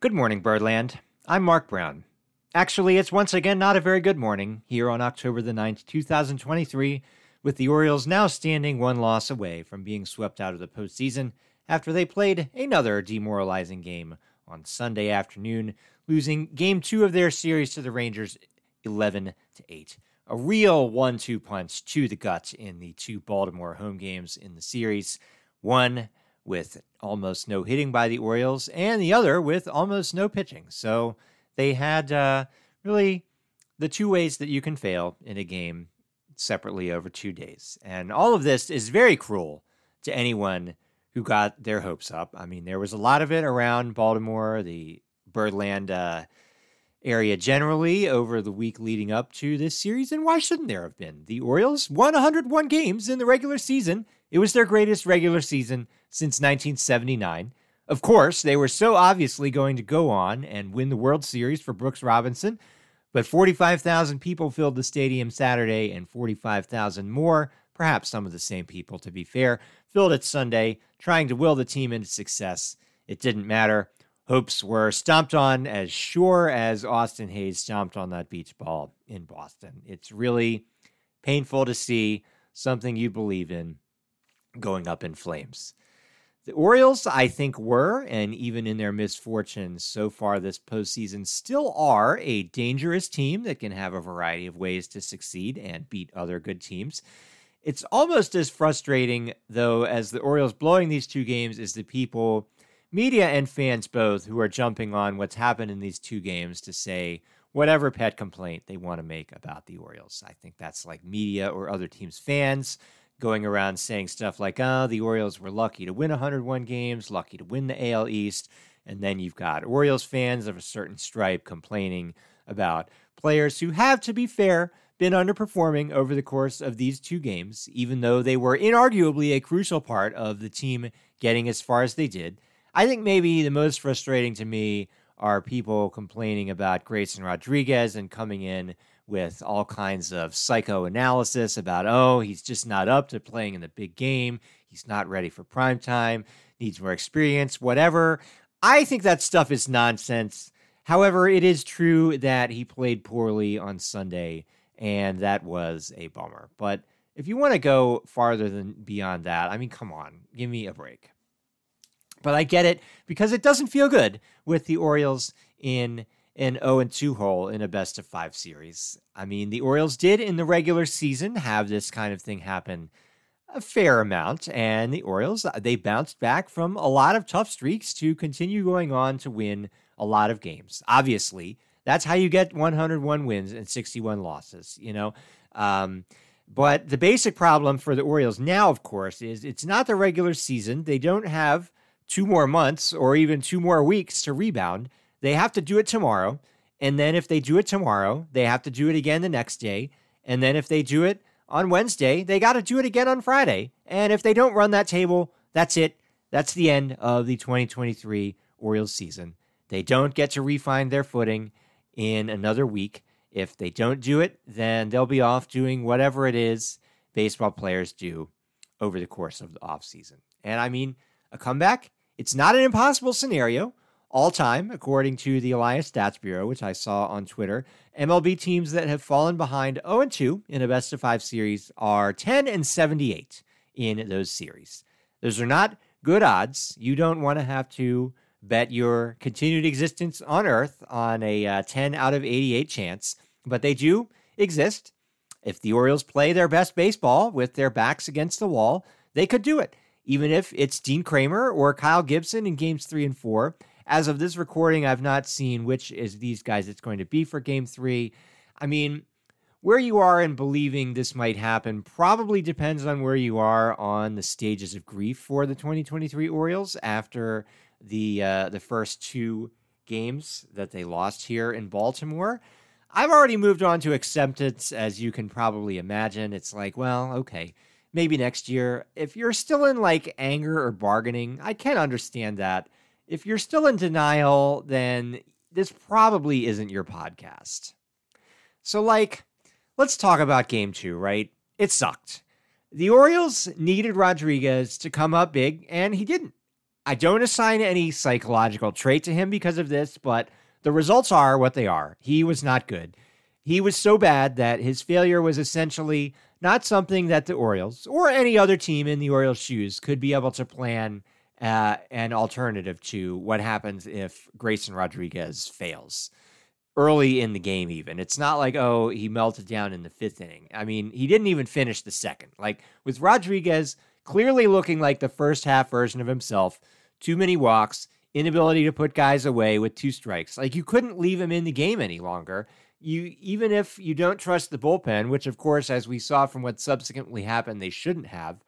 Good morning, Birdland. I'm Mark Brown. Actually, it's once again not a very good morning here on October the 9th, 2023, with the Orioles now standing one loss away from being swept out of the postseason after they played another demoralizing game on Sunday afternoon, losing Game 2 of their series to the Rangers 11-8. A real 1-2 punch to the gut in the two Baltimore home games in the series. One with almost no hitting by the Orioles, and the other with almost no pitching. So they had really the two ways that you can fail in a game separately over 2 days. And all of this is very cruel to anyone who got their hopes up. I mean, there was a lot of it around Baltimore, the Birdland area generally over the week leading up to this series, and why shouldn't there have been? The Orioles won 101 games in the regular season. It was their greatest regular season since 1979. Of course, they were so obviously going to go on and win the World Series for Brooks Robinson, but 45,000 people filled the stadium Saturday, and 45,000 more, perhaps some of the same people to be fair, filled it Sunday, trying to will the team into success. It didn't matter. Hopes were stomped on as sure as Austin Hayes stomped on that beach ball in Boston. It's really painful to see something you believe in going up in flames. The Orioles, I think, were, and even in their misfortunes so far this postseason, still are a dangerous team that can have a variety of ways to succeed and beat other good teams. It's almost as frustrating, though, as the Orioles blowing these two games is the people, media and fans both, who are jumping on what's happened in these two games to say whatever pet complaint they want to make about the Orioles. I think that's like media or other teams' fans going around saying stuff like, the Orioles were lucky to win 101 games, lucky to win the AL East. And then you've got Orioles fans of a certain stripe complaining about players who have, to be fair, been underperforming over the course of these two games, even though they were inarguably a crucial part of the team getting as far as they did. I think maybe the most frustrating to me are people complaining about Grayson Rodriguez and coming in with all kinds of psychoanalysis about, he's just not up to playing in the big game. He's not ready for prime time, needs more experience, whatever. I think that stuff is nonsense. However, it is true that he played poorly on Sunday, and that was a bummer. But if you want to go farther than beyond that, I mean, come on, give me a break. But I get it because it doesn't feel good with the Orioles in an 0-2 hole in a best-of-5 series. I mean, the Orioles did in the regular season have this kind of thing happen a fair amount, and the Orioles, they bounced back from a lot of tough streaks to continue going on to win a lot of games. Obviously, that's how you get 101 wins and 61 losses, but the basic problem for the Orioles now, of course, is it's not the regular season. They don't have 2 more months or even 2 more weeks to rebound. They have to do it tomorrow. And then if they do it tomorrow, they have to do it again the next day. And then if they do it on Wednesday, they got to do it again on Friday. And if they don't run that table, that's it. That's the end of the 2023 Orioles season. They don't get to refine their footing in another week. If they don't do it, then they'll be off doing whatever it is baseball players do over the course of the offseason. And I mean, a comeback, it's not an impossible scenario. All time, according to the Elias Stats Bureau, which I saw on Twitter, MLB teams that have fallen behind 0-2 in a best-of-5 series are 10-78 in those series. Those are not good odds. You don't want to have to bet your continued existence on Earth on a 10 out of 88 chance, but they do exist. If the Orioles play their best baseball with their backs against the wall, they could do it, even if it's Dean Kramer or Kyle Gibson in games 3 and 4. As of this recording, I've not seen which is these guys it's going to be for Game 3. I mean, where you are in believing this might happen probably depends on where you are on the stages of grief for the 2023 Orioles after the first 2 games that they lost here in Baltimore. I've already moved on to acceptance, as you can probably imagine. It's like, well, okay, maybe next year. If you're still in like anger or bargaining, I can understand that. If you're still in denial, then this probably isn't your podcast. So, let's talk about Game 2, right? It sucked. The Orioles needed Rodriguez to come up big, and he didn't. I don't assign any psychological trait to him because of this, but the results are what they are. He was not good. He was so bad that his failure was essentially not something that the Orioles or any other team in the Orioles' shoes could be able to plan an alternative to what happens if Grayson Rodriguez fails early in the game even. It's not like, oh, he melted down in the 5th inning. I mean, he didn't even finish the 2nd. Like, with Rodriguez clearly looking like the first half version of himself, too many walks, inability to put guys away with 2 strikes. Like, you couldn't leave him in the game any longer. Even if you don't trust the bullpen, which, of course, as we saw from what subsequently happened, they shouldn't have,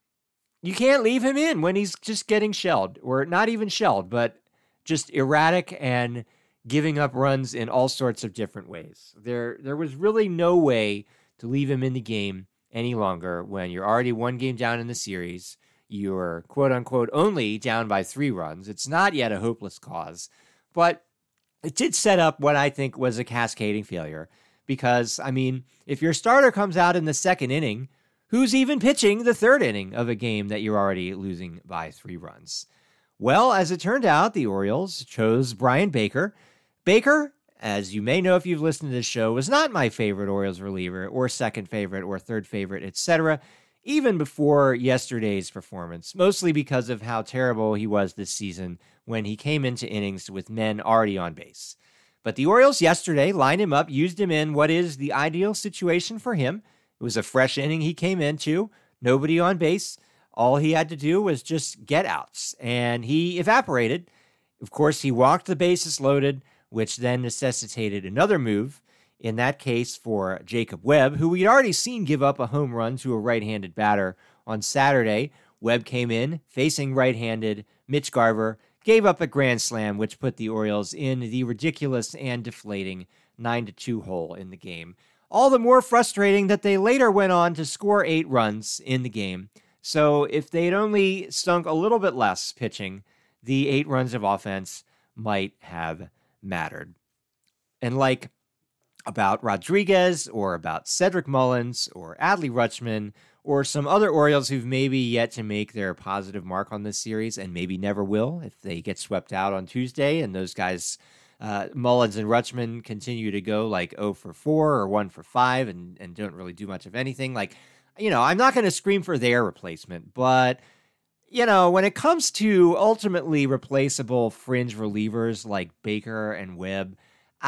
you can't leave him in when he's just getting shelled, or not even shelled, but just erratic and giving up runs in all sorts of different ways. There was really no way to leave him in the game any longer when you're already 1 game down in the series. You're, quote unquote, only down by 3 runs. It's not yet a hopeless cause, but it did set up what I think was a cascading failure because, I mean, if your starter comes out in the 2nd inning, who's even pitching the 3rd inning of a game that you're already losing by 3 runs? Well, as it turned out, the Orioles chose Brian Baker. Baker, as you may know if you've listened to this show, was not my favorite Orioles reliever or 2nd favorite or 3rd favorite, etc., even before yesterday's performance, mostly because of how terrible he was this season when he came into innings with men already on base. But the Orioles yesterday lined him up, used him in what is the ideal situation for him. It was a fresh inning he came into, nobody on base. All he had to do was just get outs, and he evaporated. Of course, he walked the bases loaded, which then necessitated another move, in that case for Jacob Webb, who we'd already seen give up a home run to a right-handed batter on Saturday. Webb came in facing right-handed Mitch Garver, gave up a grand slam, which put the Orioles in the ridiculous and deflating 9-2 hole in the game. All the more frustrating that they later went on to score 8 runs in the game. So if they'd only stunk a little bit less pitching, the 8 runs of offense might have mattered. And like about Rodriguez or about Cedric Mullins or Adley Rutschman or some other Orioles who've maybe yet to make their positive mark on this series and maybe never will if they get swept out on Tuesday and those guys, Mullins and Rutschman, continue to go like 0 for 4 or 1 for 5 and don't really do much of anything. Like, you know, I'm not going to scream for their replacement, but, you know, when it comes to ultimately replaceable fringe relievers like Baker and Webb,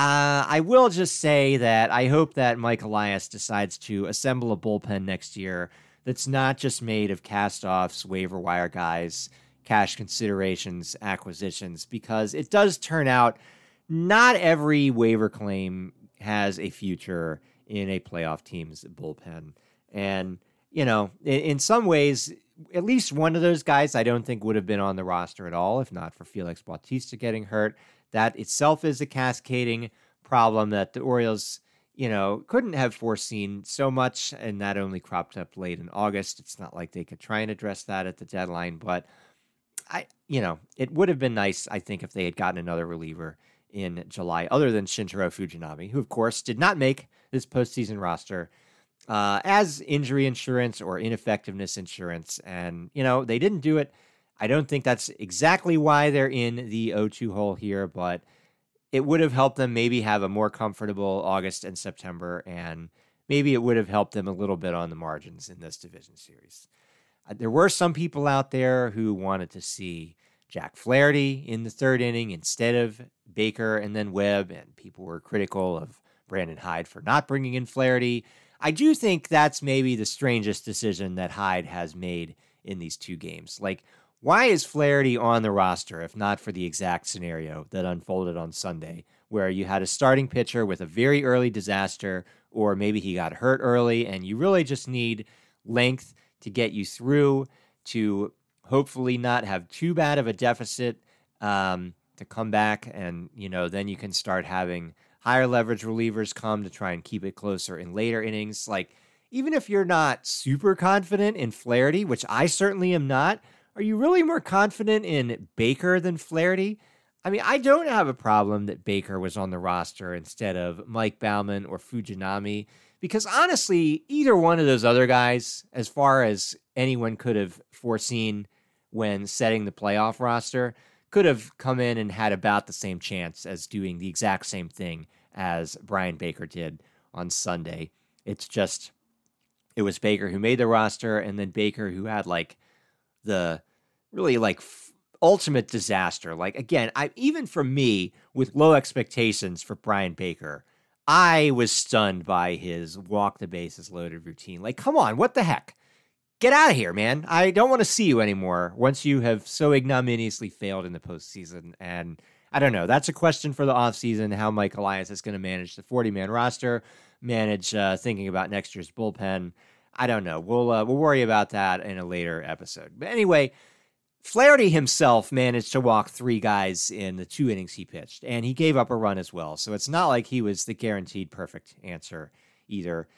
I will just say that I hope that Mike Elias decides to assemble a bullpen next year that's not just made of cast-offs, waiver wire guys, cash considerations, acquisitions, because it does turn out not every waiver claim has a future in a playoff team's bullpen. And, you know, in some ways, at least one of those guys I don't think would have been on the roster at all if not for Felix Bautista getting hurt. That itself is a cascading problem that the Orioles, you know, couldn't have foreseen so much, and that only cropped up late in August. It's not like they could try and address that at the deadline, but it would have been nice, I think, if they had gotten another reliever in July other than Shintaro Fujinami, who, of course, did not make this postseason roster as injury insurance or ineffectiveness insurance, and, you know, they didn't do it. I don't think that's exactly why they're in the 0-2 hole here, but it would have helped them maybe have a more comfortable August and September, and maybe it would have helped them a little bit on the margins in this division series. There were some people out there who wanted to see Jack Flaherty in the 3rd inning instead of Baker and then Webb, and people were critical of Brandon Hyde for not bringing in Flaherty. I do think that's maybe the strangest decision that Hyde has made in these 2 games. Like, why is Flaherty on the roster if not for the exact scenario that unfolded on Sunday, where you had a starting pitcher with a very early disaster, or maybe he got hurt early, and you really just need length to get you through to hopefully not have too bad of a deficit to come back, and, you know, then you can start having higher leverage relievers come to try and keep it closer in later innings. Like, even if you're not super confident in Flaherty, which I certainly am not, are you really more confident in Baker than Flaherty? I mean, I don't have a problem that Baker was on the roster instead of Mike Baumann or Fujinami, because honestly, either one of those other guys, as far as anyone could have foreseen, when setting the playoff roster could have come in and had about the same chance as doing the exact same thing as Brian Baker did on Sunday. It's just, it was Baker who made the roster, and then Baker who had like the really like ultimate disaster. Like, again, even for me with low expectations for Brian Baker, I was stunned by his walk the bases loaded routine. Like, come on, what the heck? Get out of here, man. I don't want to see you anymore once you have so ignominiously failed in the postseason. And I don't know. That's a question for the offseason, how Mike Elias is going to manage the 40-man roster, manage thinking about next year's bullpen. I don't know. We'll worry about that in a later episode. But anyway, Flaherty himself managed to walk 3 guys in the 2 innings he pitched, and he gave up a run as well. So it's not like he was the guaranteed perfect answer either.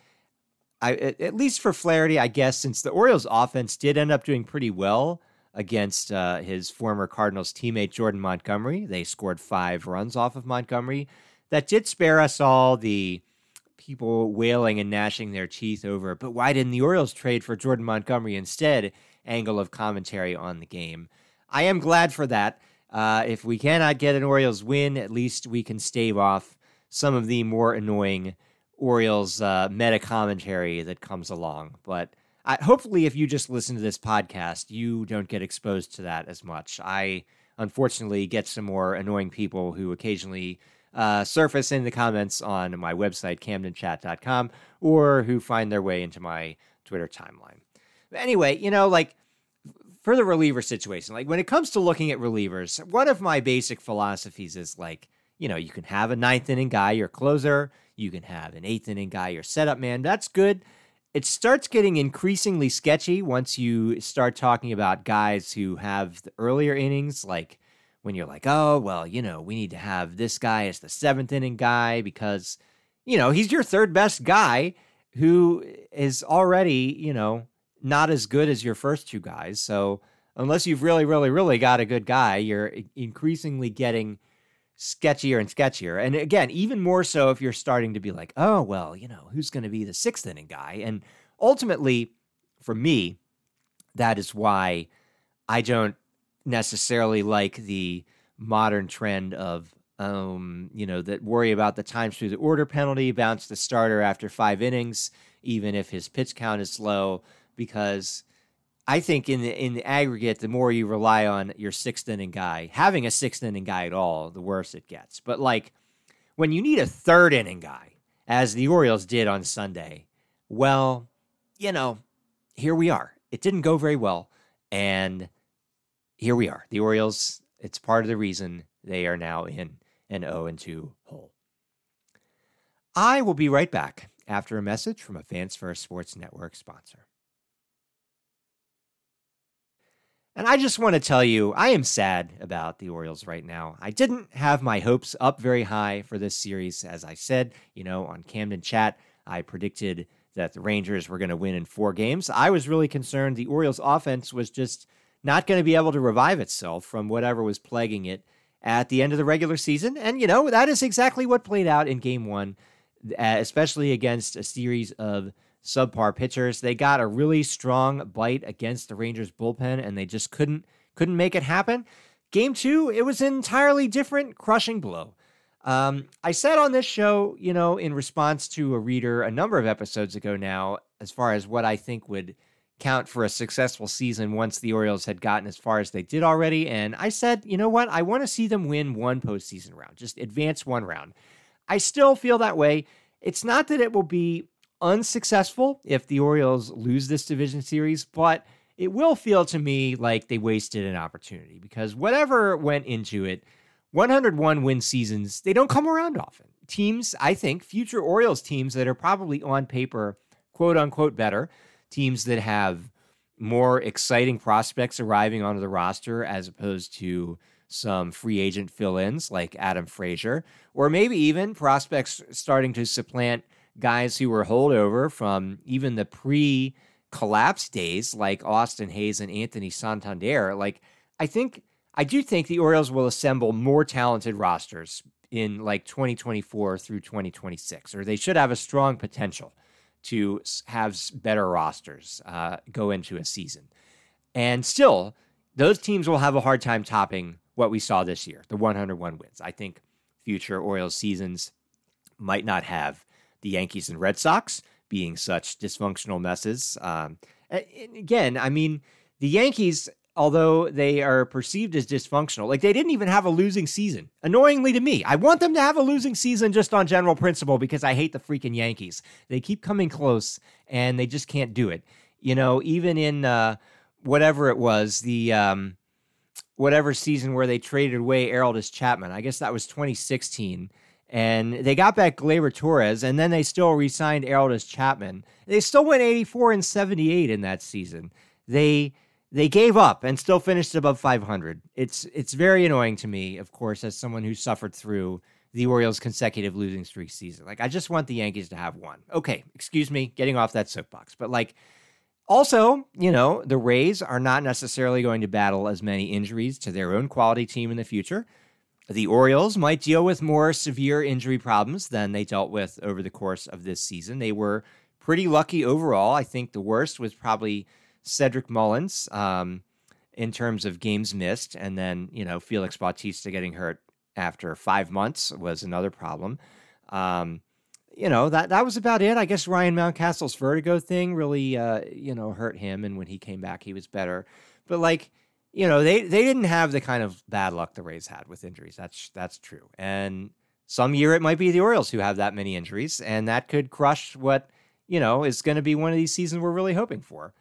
At least for Flaherty, I guess, since the Orioles offense did end up doing pretty well against his former Cardinals teammate Jordan Montgomery. They scored 5 runs off of Montgomery. That did spare us all the people wailing and gnashing their teeth over, but why didn't the Orioles trade for Jordan Montgomery instead? Angle of commentary on the game. I am glad for that. If we cannot get an Orioles win, at least we can stave off some of the more annoying Orioles meta commentary that comes along. But hopefully if you just listen to this podcast, you don't get exposed to that as much. I unfortunately get some more annoying people who occasionally surface in the comments on my website, camdenchat.com, or who find their way into my Twitter timeline. But anyway, like for the reliever situation, like when it comes to looking at relievers, one of my basic philosophies is like, you can have a 9th inning guy, your closer. You can have an 8th inning guy, your setup man. That's good. It starts getting increasingly sketchy once you start talking about guys who have the earlier innings, like when you're like, oh, well, we need to have this guy as the 7th inning guy because, he's your 3rd best guy who is already, not as good as your first 2 guys. So unless you've really, really, really got a good guy, you're increasingly getting sketchier and sketchier. And again, even more so if you're starting to be like, oh, well, who's going to be the 6th inning guy? And ultimately, for me, that is why I don't necessarily like the modern trend of, that worry about the times through the order penalty, bounce the starter after 5 innings, even if his pitch count is low, because I think in the aggregate, the more you rely on your 6th inning guy, having a 6th inning guy at all, the worse it gets. But like when you need a 3rd inning guy, as the Orioles did on Sunday, well, here we are. It didn't go very well, and here we are. The Orioles, it's part of the reason they are now in an 0-2 hole. I will be right back after a message from a Fans First Sports Network sponsor. And I just want to tell you, I am sad about the Orioles right now. I didn't have my hopes up very high for this series. As I said, on Camden Chat, I predicted that the Rangers were going to win in 4 games. I was really concerned the Orioles offense was just not going to be able to revive itself from whatever was plaguing it at the end of the regular season. And, that is exactly what played out in Game 1, especially against a series of subpar pitchers. They got a really strong bite against the Rangers bullpen, and they just couldn't make it happen. Game 2, it was an entirely different crushing blow. I said on this show, in response to a reader a number of episodes ago now, as far as what I think would count for a successful season once the Orioles had gotten as far as they did already. And I said, you know what? I want to see them win 1 postseason round, just advance 1 round. I still feel that way. It's not that it will be unsuccessful if the Orioles lose this division series, but it will feel to me like they wasted an opportunity because whatever went into it, 101 win seasons, they don't come around often. Teams, I think, future Orioles teams that are probably on paper, quote unquote, better, teams that have more exciting prospects arriving onto the roster as opposed to some free agent fill-ins like Adam Frazier, or maybe even prospects starting to supplant guys who were holdover from even the pre-collapse days like Austin Hayes and Anthony Santander. I do think the Orioles will assemble more talented rosters in 2024 through 2026, or they should have a strong potential to have better rosters go into a season. And still, those teams will have a hard time topping what we saw this year, the 101 wins. I think future Orioles seasons might not have the Yankees and Red Sox being such dysfunctional messes. Again, I mean, the Yankees, although they are perceived as dysfunctional, like they didn't even have a losing season. Annoyingly to me, I want them to have a losing season just on general principle because I hate the freaking Yankees. They keep coming close and they just can't do it. You know, even in whatever it was, the whatever season where they traded away Aroldis Chapman, I guess that was 2016. And they got back Gleyber Torres, and then they still re-signed Aroldis Chapman. They still went 84-78 in that season. They gave up and still finished above 500. It's very annoying to me, of course, as someone who suffered through the Orioles' consecutive losing streak season. Like, I just want the Yankees to have one. Okay, excuse me, getting off that soapbox. But, like, also, you know, the Rays are not necessarily going to battle as many injuries to their own quality team in the future. The Orioles might deal with more severe injury problems than they dealt with over the course of this season. They were pretty lucky overall. I think the worst was probably Cedric Mullins in terms of games missed. And then, you know, Felix Bautista getting hurt after 5 months was another problem. You know, that was about it. I guess Ryan Mountcastle's vertigo thing really, hurt him. And when he came back, he was better. But, like, you know, they didn't have the kind of bad luck the Rays had with injuries. That's true. And some year it might be the Orioles who have that many injuries, and that could crush what, you know, is going to be one of these seasons we're really hoping for.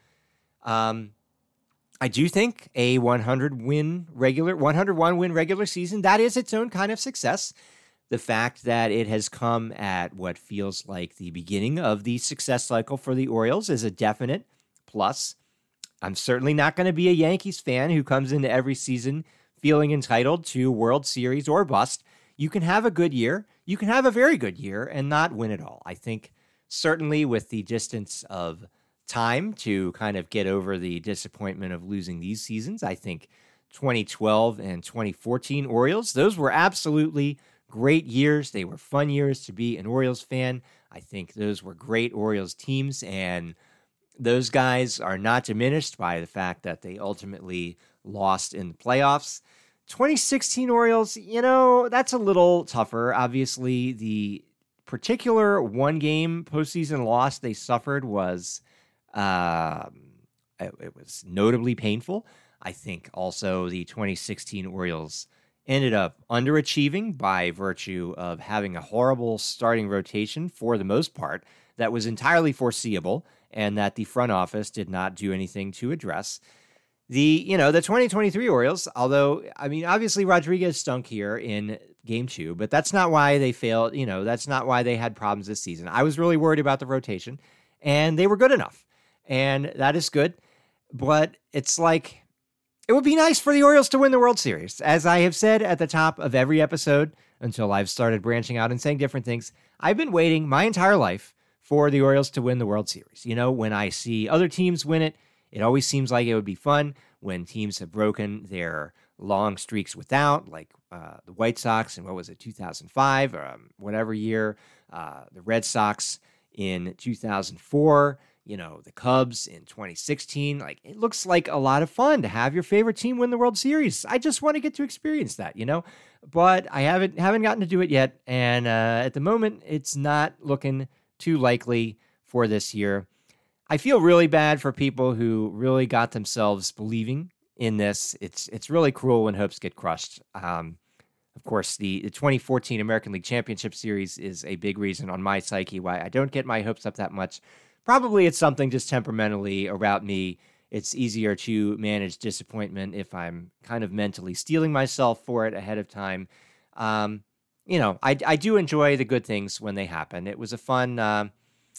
I do think a 101 win regular season, that is its own kind of success. The fact that it has come at what feels like the beginning of the success cycle for the Orioles is a definite plus. I'm certainly not going to be a Yankees fan who comes into every season feeling entitled to World Series or bust. You can have a good year. You can have a very good year and not win it all. I think certainly with the distance of time to kind of get over the disappointment of losing these seasons, I think 2012 and 2014 Orioles, those were absolutely great years. They were fun years to be an Orioles fan. I think those were great Orioles teams, and those guys are not diminished by the fact that they ultimately lost in the playoffs. 2016 Orioles, you know, that's a little tougher. Obviously, the particular one-game postseason loss they suffered was it was notably painful. I think also the 2016 Orioles ended up underachieving by virtue of having a horrible starting rotation for the most part that was entirely foreseeable and that the front office did not do anything to address. The 2023 Orioles, although, I mean, obviously Rodriguez stunk here in game 2, but that's not why they failed. You know, that's not why they had problems this season. I was really worried about the rotation, and they were good enough, and that is good. But it's like, it would be nice for the Orioles to win the World Series. As I have said at the top of every episode, until I've started branching out and saying different things, I've been waiting my entire life for the Orioles to win the World Series. You know, when I see other teams win it, it always seems like it would be fun. When teams have broken their long streaks without, like the White Sox in, 2005, whatever year, the Red Sox in 2004, you know, the Cubs in 2016. Like, it looks like a lot of fun to have your favorite team win the World Series. I just want to get to experience that, you know, but I haven't gotten to do it yet. And at the moment, it's not looking too likely for this year. I feel really bad for people who really got themselves believing in this. It's really cruel when hopes get crushed. Of course, the 2014 American League Championship Series is a big reason on my psyche why I don't get my hopes up that much. Probably it's something just temperamentally about me. It's easier to manage disappointment if I'm kind of mentally steeling myself for it ahead of time. I do enjoy the good things when they happen. It was a fun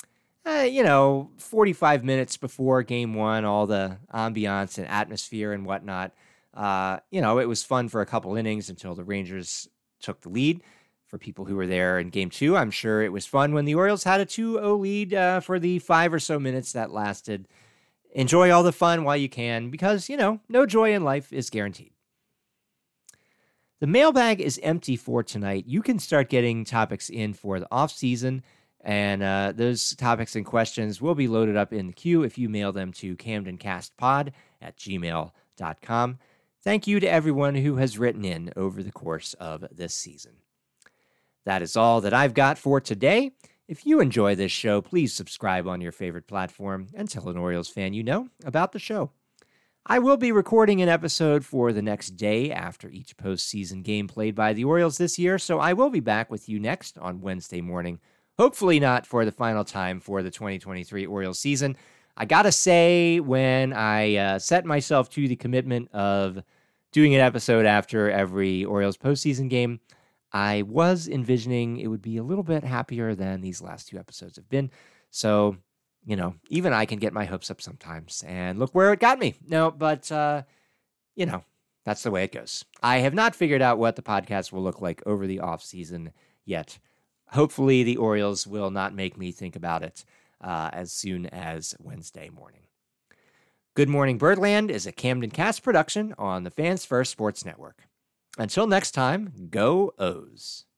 45 minutes before game 1, all the ambiance and atmosphere and whatnot. It was fun for a couple innings until the Rangers took the lead. For people who were there in game 2, I'm sure it was fun when the Orioles had a 2-0 lead for the 5 or so minutes that lasted. Enjoy all the fun while you can, because, no joy in life is guaranteed. The mailbag is empty for tonight. You can start getting topics in for the off season. And those topics and questions will be loaded up in the queue if you mail them to camdencastpod@gmail.com. fangraph.com. Thank you to everyone who has written in over the course of this season. That is all that I've got for today. If you enjoy this show, please subscribe on your favorite platform and tell an Orioles fan you know about the show. I will be recording an episode for the next day after each postseason game played by the Orioles this year, so I will be back with you next on Wednesday morning. Hopefully not for the final time for the 2023 Orioles season. I gotta say, when I set myself to the commitment of doing an episode after every Orioles postseason game, I was envisioning it would be a little bit happier than these last two episodes have been. So, even I can get my hopes up sometimes, and look where it got me. No, but, that's the way it goes. I have not figured out what the podcast will look like over the off season yet. Hopefully the Orioles will not make me think about it as soon as Wednesday morning. Good Morning Birdland is a Camden Cast production on the Fans First Sports Network. Until next time, go O's.